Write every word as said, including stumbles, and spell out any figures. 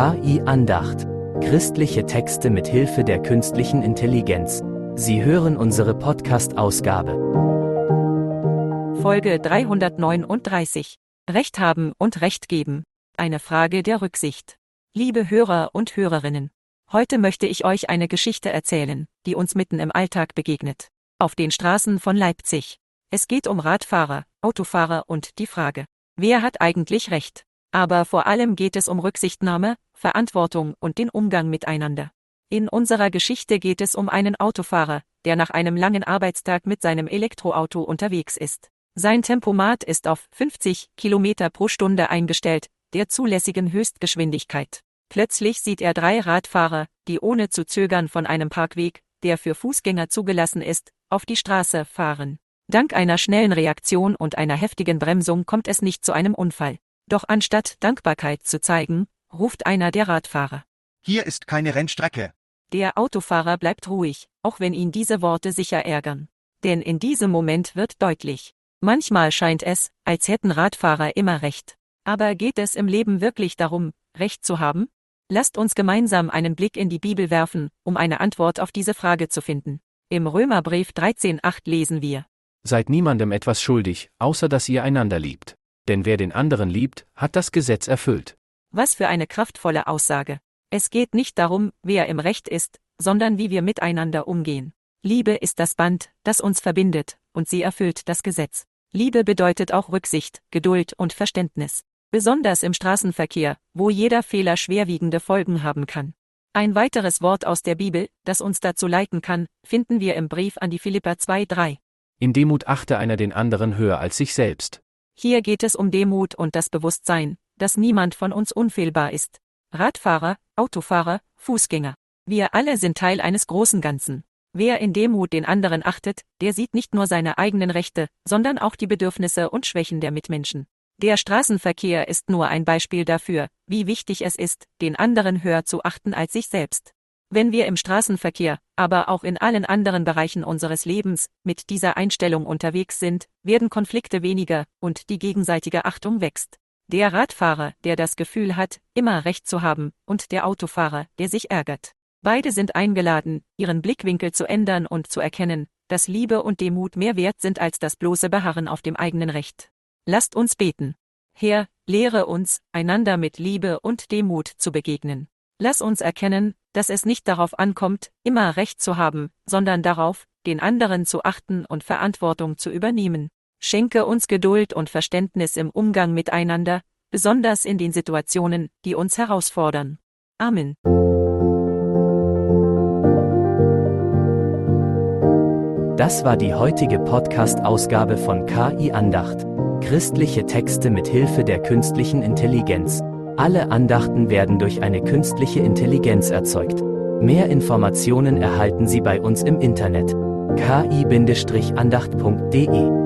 K I-Andacht. Christliche Texte mit Hilfe der künstlichen Intelligenz. Sie hören unsere Podcast-Ausgabe. Folge dreihundertneununddreißig. Recht haben und Recht geben. Eine Frage der Rücksicht. Liebe Hörer und Hörerinnen, heute möchte ich euch eine Geschichte erzählen, die uns mitten im Alltag begegnet. Auf den Straßen von Leipzig. Es geht um Radfahrer, Autofahrer und die Frage, wer hat eigentlich Recht? Aber vor allem geht es um Rücksichtnahme, Verantwortung und den Umgang miteinander. In unserer Geschichte geht es um einen Autofahrer, der nach einem langen Arbeitstag mit seinem Elektroauto unterwegs ist. Sein Tempomat ist auf fünfzig Kilometer pro Stunde eingestellt, der zulässigen Höchstgeschwindigkeit. Plötzlich sieht er drei Radfahrer, die ohne zu zögern von einem Parkweg, der für Fußgänger zugelassen ist, auf die Straße fahren. Dank einer schnellen Reaktion und einer heftigen Bremsung kommt es nicht zu einem Unfall. Doch anstatt Dankbarkeit zu zeigen, ruft einer der Radfahrer: Hier ist keine Rennstrecke. Der Autofahrer bleibt ruhig, auch wenn ihn diese Worte sicher ärgern. Denn in diesem Moment wird deutlich: Manchmal scheint es, als hätten Radfahrer immer Recht. Aber geht es im Leben wirklich darum, Recht zu haben? Lasst uns gemeinsam einen Blick in die Bibel werfen, um eine Antwort auf diese Frage zu finden. Im Römerbrief dreizehn acht lesen wir: Seid niemandem etwas schuldig, außer dass ihr einander liebt. Denn wer den anderen liebt, hat das Gesetz erfüllt. Was für eine kraftvolle Aussage. Es geht nicht darum, wer im Recht ist, sondern wie wir miteinander umgehen. Liebe ist das Band, das uns verbindet, und sie erfüllt das Gesetz. Liebe bedeutet auch Rücksicht, Geduld und Verständnis. Besonders im Straßenverkehr, wo jeder Fehler schwerwiegende Folgen haben kann. Ein weiteres Wort aus der Bibel, das uns dazu leiten kann, finden wir im Brief an die Philipper zwei drei. In Demut achte einer den anderen höher als sich selbst. Hier geht es um Demut und das Bewusstsein, dass niemand von uns unfehlbar ist. Radfahrer, Autofahrer, Fußgänger. Wir alle sind Teil eines großen Ganzen. Wer in Demut den anderen achtet, der sieht nicht nur seine eigenen Rechte, sondern auch die Bedürfnisse und Schwächen der Mitmenschen. Der Straßenverkehr ist nur ein Beispiel dafür, wie wichtig es ist, den anderen höher zu achten als sich selbst. Wenn wir im Straßenverkehr, aber auch in allen anderen Bereichen unseres Lebens, mit dieser Einstellung unterwegs sind, werden Konflikte weniger und die gegenseitige Achtung wächst. Der Radfahrer, der das Gefühl hat, immer Recht zu haben, und der Autofahrer, der sich ärgert. Beide sind eingeladen, ihren Blickwinkel zu ändern und zu erkennen, dass Liebe und Demut mehr wert sind als das bloße Beharren auf dem eigenen Recht. Lasst uns beten. Herr, lehre uns, einander mit Liebe und Demut zu begegnen. Lass uns erkennen, dass es nicht darauf ankommt, immer Recht zu haben, sondern darauf, den anderen zu achten und Verantwortung zu übernehmen. Schenke uns Geduld und Verständnis im Umgang miteinander, besonders in den Situationen, die uns herausfordern. Amen. Das war die heutige Podcast-Ausgabe von K I-Andacht. Christliche Texte mit Hilfe der künstlichen Intelligenz. Alle Andachten werden durch eine künstliche Intelligenz erzeugt. Mehr Informationen erhalten Sie bei uns im Internet: k i Bindestrich andacht punkt de.